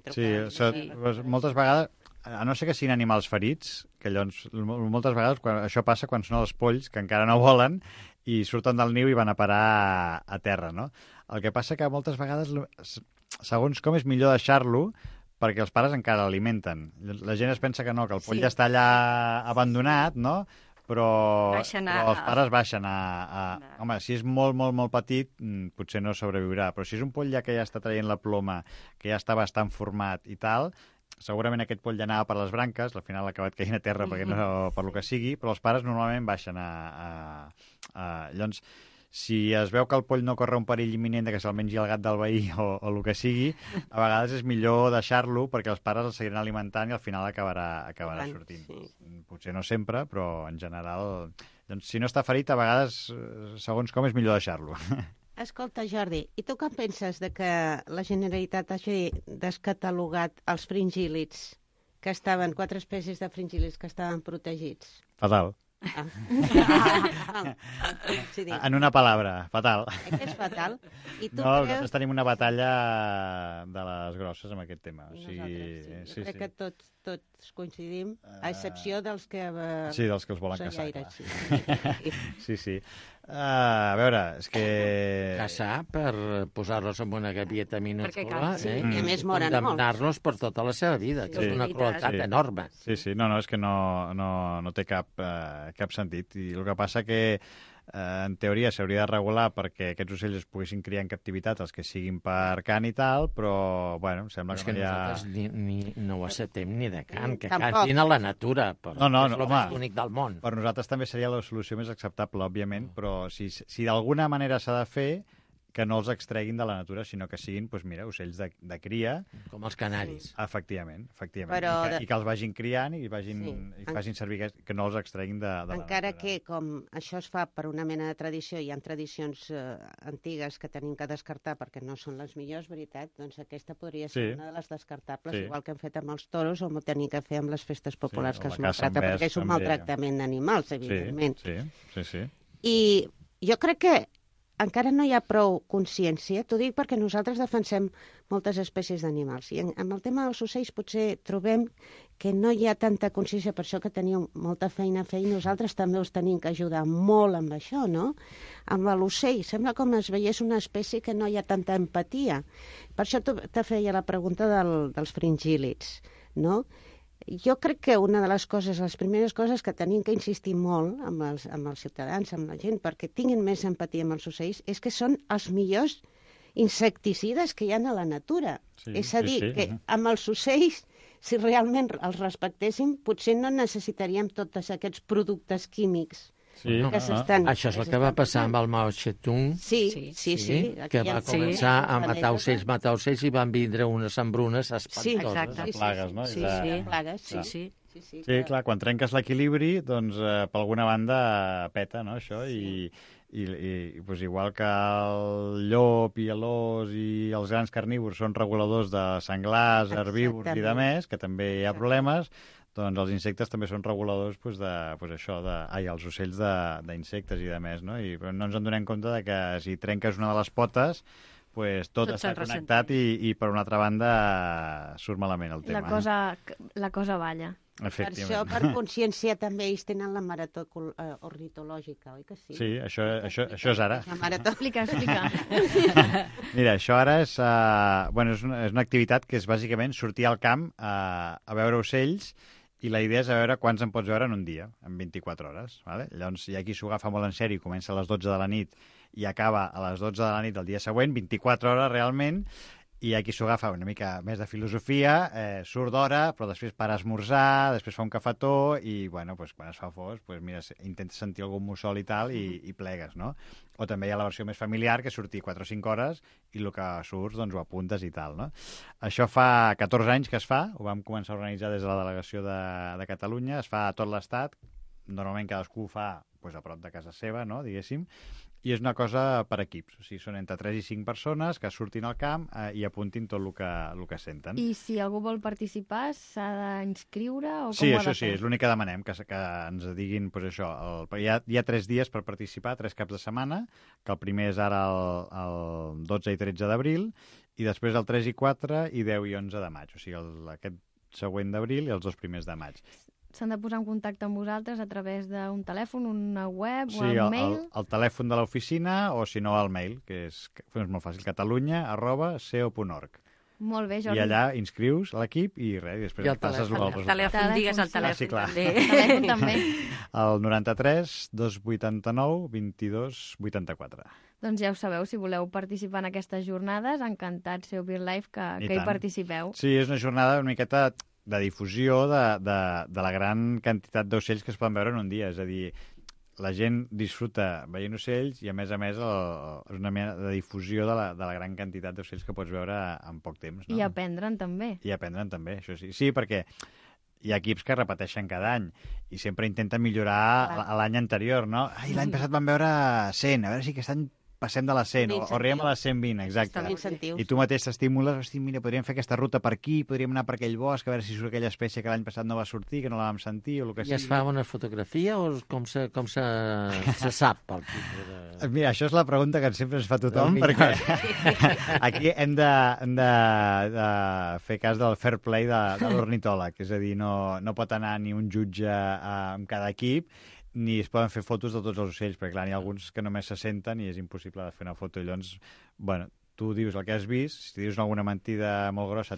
Moltes vegades, a no ser que siguin animals ferits, que llavors moltes vegades això passa quan són els polls que encara no volen i surten del niu i van a parar a terra, no? El que passa que moltes vegades, segons com, és millor deixar-lo perquè els pares encara l'alimenten. La gent es pensa que no, que el poll ja està allà abandonat, no? Però els pares baixen Home, si és molt, molt, molt petit, potser no sobreviurà, però si és un poll ja que ja està traient la ploma, que ja està bastant format i tal, segurament aquest poll ja anava per les branques, al final ha acabat caient a terra per lo que sigui, però els pares normalment baixen Llavors, si es veu que el poll no corre un perill imminent que se'l mengi el gat del veí o el que sigui, a vegades és millor deixar-lo perquè els pares el seguiran alimentant i al final acabarà sortint. Sí. Potser no sempre, però en general... Doncs, si no està ferit, a vegades, segons com, és millor deixar-lo. Escolta, Jordi, i tu què penses de que la Generalitat hagi descatalogat els fringíl·lids, que estaven, 4 espècies de fringíl·lids que estaven protegits? Fatal. En una palabra, fatal. És fatal? I tu creus... tenim una batalla de les grosses amb aquest tema. Jo crec que tots coincidim, a excepció dels que... Sí, dels que els volen caçar. Sí. A veure, és que... Caçar per posar-los en una gavieta minúscula i a més moren molt. Condemnar-los per tota la seva vida, que és una crueltat enorme. Sí, no, és que no té cap sentit. I el que passa que en teoria s'hauria de regular perquè aquests ocells es poguessin criar en captivitat, els que siguin per cant i tal, però, bueno, sembla que no hi ha... nosaltres no ho acceptem ni de cant, que cantin a la natura, però és el més bonic del món. Per nosaltres també seria la solució més acceptable, òbviament, però si d'alguna manera s'ha de fer, que no els extreguin de la natura, sinó que siguin, doncs mira, ocells de cria. Com els canaris. Efectivament. I que els vagin criant i facin servir, que no els extreguin de la natura. Encara que, com això es fa per una mena de tradició, hi ha tradicions antigues que tenim que descartar perquè no són les millors, veritat, doncs aquesta podria ser una de les descartables, igual que hem fet amb els toros o tenim que fer amb les festes populars que es maltracta, perquè és un maltractament d'animals, evidentment. Sí. I jo crec que encara no hi ha prou consciència. T'ho dic perquè nosaltres defensem moltes espècies d'animals. I amb el tema dels ocells potser trobem que no hi ha tanta consciència, per això que teniu molta feina a fer i nosaltres també us tenim que ajudar molt amb això, no? Amb l'ocell sembla com es veiés una espècie que no hi ha tanta empatia. Per això te feia la pregunta dels fringíl·lids, no? Jo crec que una de les coses, les primeres coses que tenim que insistir molt amb els ciutadans, amb la gent, perquè tinguin més empatia amb els ocells, és que són els millors insecticides que hi ha a la natura. Sí, és a dir, que amb els ocells, si realment els respectéssim, potser no necessitaríem tots aquests productes químics que s'estan... Això és el que va passar amb el Mao Zedong, Sí. que va començar a matar ocells i van vindre unes hambrunes espantoses. exacte. Plagues, no? Sí, plagues, sí. Sí, clar, quan trenques l'equilibri, doncs, per alguna banda peta, no?, això, i pues, igual que el llop i l'ós i els grans carnívors són reguladors de senglars, herbívors i de més, que també hi ha problemes, doncs els insectes també són reguladors els ocells d'insectes i de més, no? I no ens en donem compte de que si trenques una de les potes, pues, tot està connectat i per una altra banda surt malament el tema. La cosa balla. Per això, per consciència, també ells tenen la marató ornitològica, oi que sí? Sí, això és ara. La marató. Explica. Mira, això ara és una activitat que és bàsicament sortir al camp a veure ocells, i la idea és a veure quants en pots veure en un dia, en 24 hores. Vale? Llavors, hi ha qui s'ho agafa molt en sèrio, comença a les 12 de la nit i acaba a les 12 de la nit del dia següent, 24 hores realment, i hi ha qui s'ho agafa una mica més de filosofia, surt d'hora, però després para a esmorzar, després fa un cafetó i, bueno, pues, quan es fa fos, pues, mira, intentes sentir algun mussol i tal i plegues, no? O també hi ha la versió més familiar, que és sortir 4 o 5 hores i el que surts, doncs, ho apuntes i tal, no? Això fa 14 anys que es fa, ho vam començar a organitzar des de la delegació de Catalunya, es fa a tot l'estat, normalment cadascú ho fa pues, a prop de casa seva, no?, diguéssim, i és una cosa per equips. O sigui, són entre 3 i 5 persones que surtin al camp i apuntin tot el que senten. I si algú vol participar, s'ha d'inscriure? Sí, això sí, és l'únic que demanem, que ens diguin, pues, això. Hi ha 3 dies per participar, 3 caps de setmana, que el primer és ara el 12 i 13 d'abril, i després el 3 i 4 i 10 i 11 de maig. O sigui, aquest següent d'abril i els 2 primers de maig. S'han de posar en contacte amb vosaltres a través d'un telèfon, una web o el mail? Sí, el telèfon de l'oficina o, si no, el mail, que és molt fàcil, catalunya@ceo.org. Molt bé, Jordi. I allà inscrius a l'equip i res, i després passes el resultat. Telèfon, digues el telèfon, sí, clar. també. Telèfon també. El 93 289 22 84. Doncs ja ho sabeu, si voleu participar en aquestes jornades, encantats, Seu BirdLife, que hi participeu. Sí, és una jornada una miqueta de difusió de la gran quantitat d'ocells que es poden veure en un dia. És a dir, la gent disfruta veient ocells i, a més, és una mena de difusió de la gran quantitat d'ocells que pots veure en poc temps. No? I aprendre'n també. Això sí. Sí, perquè hi ha equips que repeteixen cada any i sempre intenten millorar l'any anterior, no? Ai, l'any passat vam veure 100, a veure si aquest any passem de les 100 o arribem a les 120, exacte. I tu mateix t'estimules, hosti, mira, podríem fer aquesta ruta per aquí, podríem anar per aquell bosc, a veure si surt aquella espècie que l'any passat no va sortir, que no la vam sentir, o el que sigui. I es fa una fotografia o com se sap el tipus de... Mira, això és la pregunta que sempre ens fa tothom, perquè aquí hem de fer cas del fair play de l'ornitòleg, és a dir, no pot anar ni un jutge amb cada equip, ni es poden fer fotos de tots els ocells, perquè clar, n'hi ha alguns que només se senten i és impossible de fer una foto. I llavors, bueno, tu dius el que has vist, si dius alguna mentida molt grossa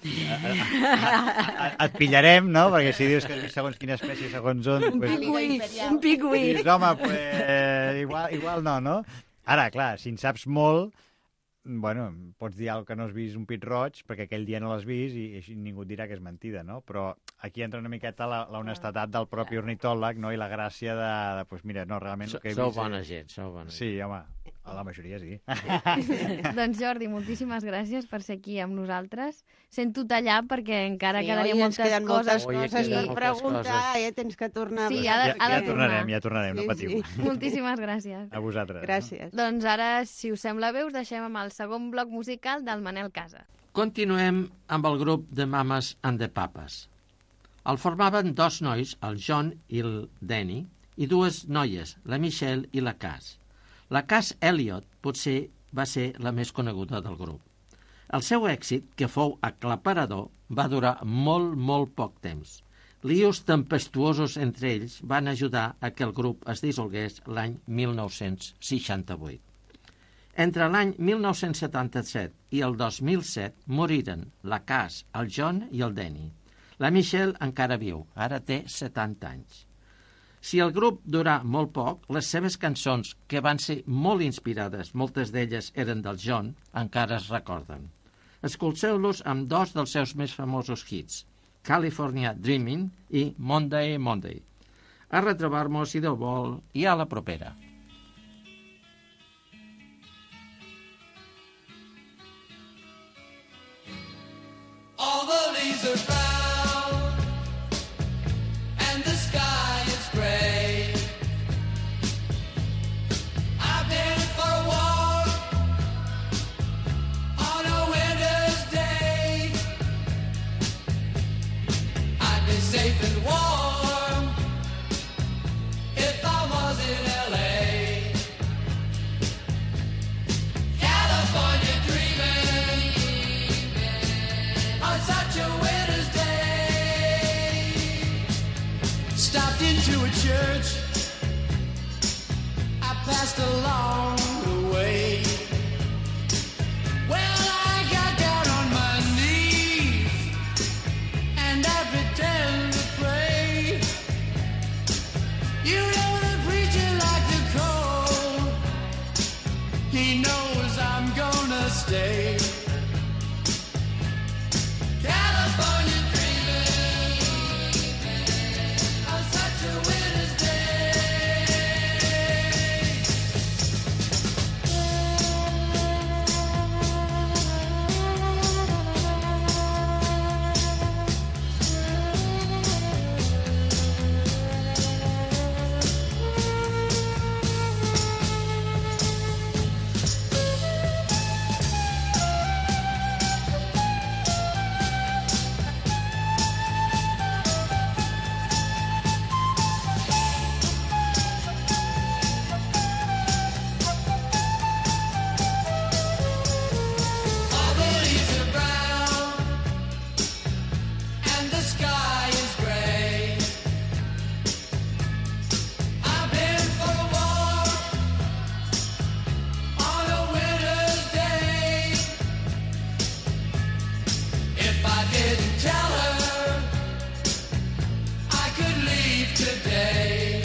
et pillarem, no? Perquè si dius que has vist segons quina espècie, segons on... Un pingüí. Dius, home, pues, igual no? Ara, clar, si en saps molt, bueno, pots dir que no has vist un pit roig perquè aquell dia no l'has vist i ningú et dirà que és mentida, no? Però aquí entra una miqueta la honestedat del propi ornitòleg, no? I la gràcia de pues mira, no, realment... Sou bona gent, sou bona gent. Sí, home, a la majoria sí. Doncs Jordi, moltíssimes gràcies per ser aquí amb nosaltres. Sento tallar perquè encara quedaria moltes coses per preguntar, tens que tornar. Sí, ha de tornar. Ja tornarem, no patiu. Moltíssimes gràcies. A vosaltres. Gràcies. Doncs ara, si us sembla bé, us deixem amb el segon bloc musical del Manel Casa. Continuem amb el grup de Mamas and the Papas. El formaven 2 nois, el John i el Danny, i 2 noies, la Michelle i la Cass. La Cass Elliot potser va ser la més coneguda del grup. El seu èxit, que fou aclaparador, va durar molt poc temps. Líos tempestuosos entre ells van ajudar a que el grup es dissolgués l'any 1968. Entre l'any 1977 i el 2007 moriren la Cass, el John i el Denny. La Michelle encara viu, ara té 70 anys. Si el grup durà molt poc, les seves cançons, que van ser molt inspirades, moltes d'elles eren del John, encara es recorden. Escolteu-los amb dos dels seus més famosos hits, California Dreaming i Monday, Monday. A retrobar-nos, si Déu vol, i a la propera. All the leaves are brown and the sky is gray. I've been for a walk on a winter's day. I'd be safe and warm if I was in LA. California dreaming on such a winter's day. Stopped into a church I passed along the way. Well, I got down on my knees and I pretend to pray. You know the preacher liked the cold. He knows I'm gonna stay. California dreaming on such a winter's day. All the leaves are brown and the sky is gray. I've been for a walk on a winter's day. If I didn't tell her I could leave today.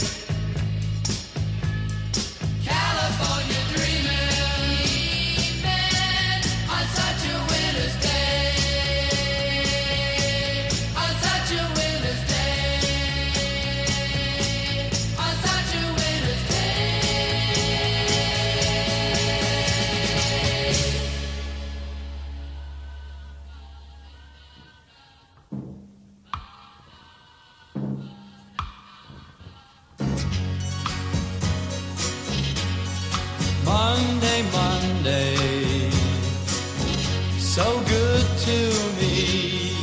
California dreaming on such a winter's day. On such a winter's day. On such a winter's day. Monday, Monday, so good to me.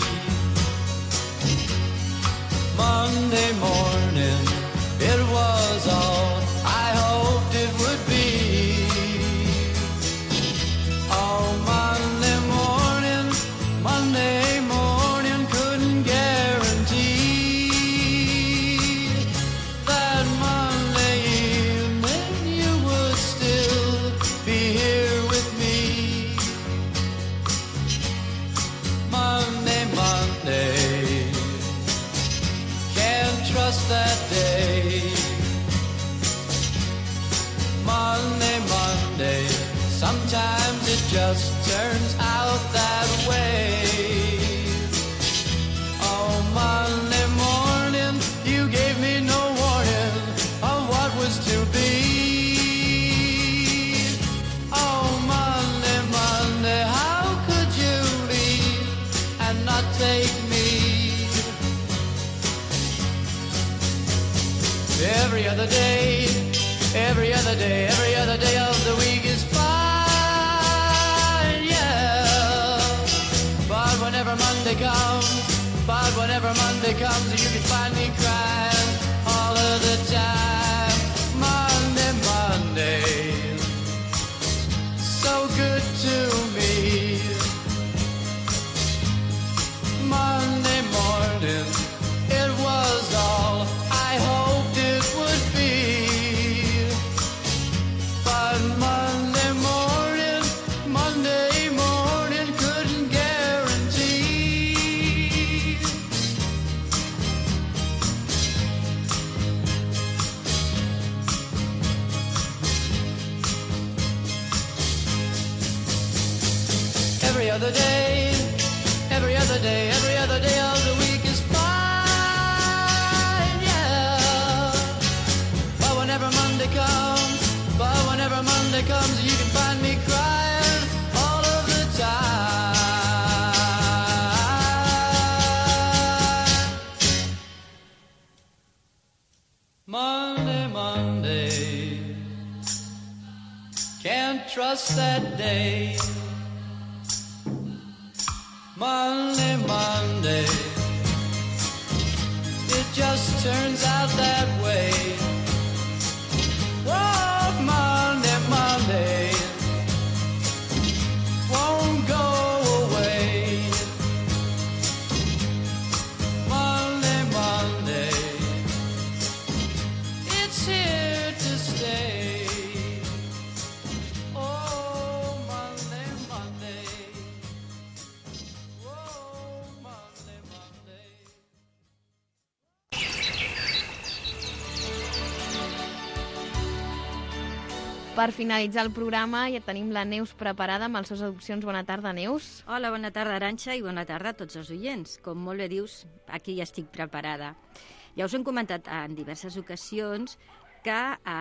Monday morning, it was all I hoped it would be. Oh, Monday morning, couldn't guarantee that Monday evening you would still be here with me. Monday, can't trust that day. Monday, sometimes it just turns out that way. Oh, Monday morning, you gave me no warning of what was to be. Oh, Monday, how could you leave and not take me? Every other day, every other day, every other day of the week is fine, yeah. But whenever Monday comes, you can find me crying all of the time. Monday, every other day, every other day, every other day of the week is fine, yeah. But whenever Monday comes, you can find me crying all of the time. Monday, Monday, can't trust that day. Monday, Monday, it just turns out that way. Oh, Monday, Monday, won't go away. Monday, Monday, it's here to stay. Oh, Monday, Monday. Per finalitzar el programa ja tenim la Neus preparada amb els seus adopcions. Bona tarda, Neus. Hola, bona tarda, Arantxa, i bona tarda a tots els oients. Com molt bé dius, aquí ja estic preparada. Ja us hem comentat en diverses ocasions que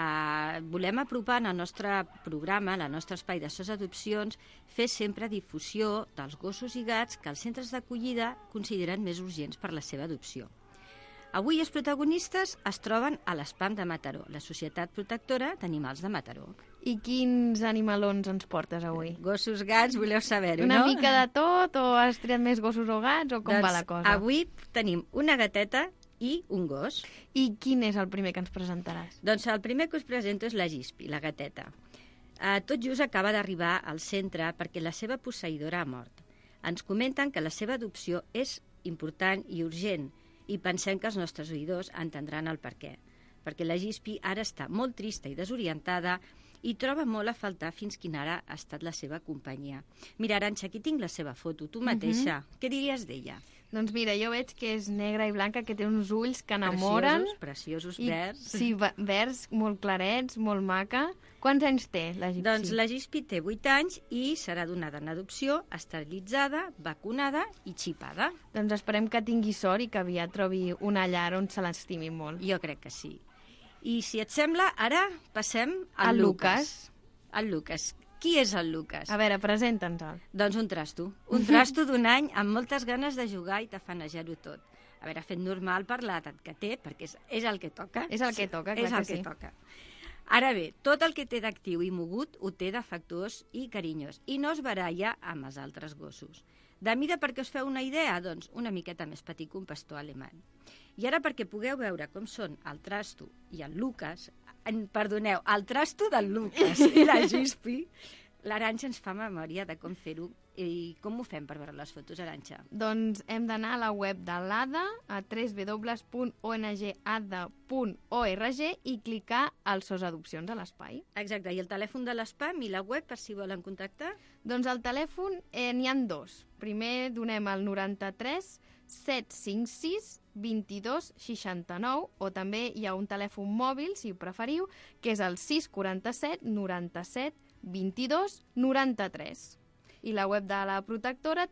volem apropar en el nostre programa, en el nostre espai de SOS Adopcions, fer sempre difusió dels gossos i gats que els centres d'acollida consideren més urgents per la seva adopció. Avui els protagonistes es troben a l'SPAM de Mataró, la Societat Protectora d'Animals de Mataró. I quins animalons ens portes avui? Gossos, gats, voleu saber-ho, no? Una mica de tot, o has triat més gossos o gats, o com va la cosa? Avui tenim una gateta i un gos. I quin és el primer que ens presentaràs? Doncs el primer que us presento és la Gispi, la gateta. Tot just acaba d'arribar al centre perquè la seva posseïdora ha mort. Ens comenten que la seva adopció és important i urgent, i pensem que els nostres oïdors entendran el perquè. Perquè la Gispi ara està molt trista i desorientada i troba molt a faltar fins quina ara ha estat la seva companyia. Mira, Arantxa, aquí tinc la seva foto, tu mateixa. Què diries d'ella? Doncs mira, jo veig que és negra i blanca, que té uns ulls que enamoren. Preciosos, verds. Sí, verds, molt clarets, molt maca. Quants anys té, la Gispi? Doncs la Gispi té 8 anys i serà donada en adopció, esterilitzada, vacunada i xipada. Doncs esperem que tingui sort i que aviat trobi una llar on se l'estimi molt. Jo crec que sí. I si et sembla, ara passem al Lucas. El Lucas. Qui és el Lucas? A veure, presenta'ns-el. Doncs un trasto. Un trasto d'un any amb moltes ganes de jugar i tafanejar-ho tot. A veure, fet normal per l'edat que té, perquè és el que toca. És el que toca, clar és el que sí. toca. Ara bé, tot el que té d'actiu i mogut ho té d'afectuós i carinyós i no es baralla amb els altres gossos. De mida, perquè us feu una idea, doncs una miqueta més petit que un pastor alemany. I ara, perquè pugueu veure com són el trasto i el Lucas, perdoneu, el trasto del Lucas i la Gispi, l'Arantxa ens fa memòria de com fer-ho. I com ho fem per veure les fotos, Arantxa? Doncs hem d'anar a la web de l'ADA, a www.ongada.org i clicar al SOS Adopcions a l'espai. Exacte, i el telèfon de l'SPAM i la web per si volen contactar? Doncs el telèfon n'hi ha dos. Primer donem el 93 756 22 69 o també hi ha un telèfon mòbil, si ho preferiu, que és el 647 97 22 93. I la web de la protectora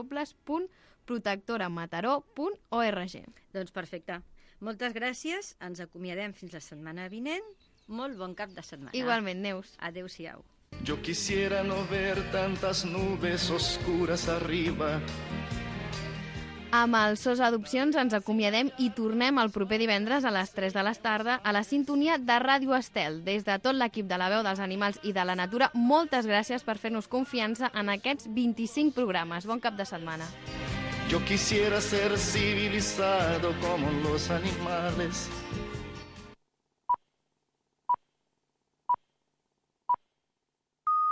www.protectoramataró.org. Doncs perfecte. Moltes gràcies, ens acomiadem fins la setmana vinent. Molt bon cap de setmana. Igualment, Neus. Adéu-siau. Yo quisiera no ver tantas nubes oscuras arriba. Amb el SOS Adopcions ens acomiadem i tornem el proper divendres a les 3 de la tarda a la sintonia de Ràdio Estel. Des de tot l'equip de la Veu dels Animals i de la Natura, moltes gràcies per fer-nos confiança en aquests 25 programes. Bon cap de setmana. Yo quisiera ser civilizado como los animales.